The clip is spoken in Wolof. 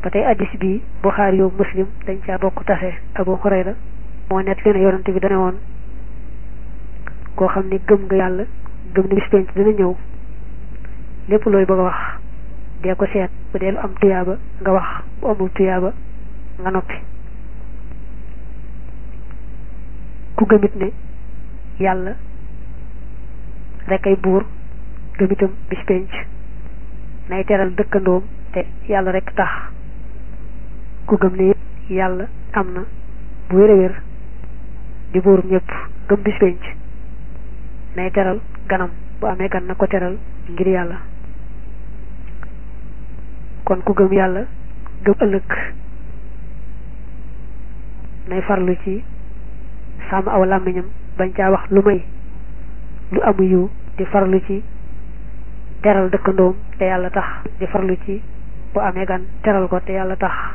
ba tey addis bi Buxaari yow Muslim dañ caa bokk tase. Abu Hurayra moo net leen yonante bi dane woon koo xam ne gëm nga yàlla gëm ni bis penc dina ñëw lépp looy bëgg a wax dee ko seet bu dee lu am tuyaaba nga wax bu amul tuyaaba nga noppi. ku gëmit ne yàlla rek ay buur gëmitam bis penc nay teral dëkkandoom te yàlla rek tax. ku gëm ne yàlla am na bu wér a wér di buurum ñëpp gëm bis penc nay teral ganam bu amee gan na ko teral ngir yàlla. kon ku gëm yàlla gëm ëllëg nay farlu ci sàmm aw làmmiñam bañ caa wax lu may lu amu yiw di farlu ci teral dëkkandoom te yàlla tax di farlu ci bu amee gan teral ko te yàlla tax.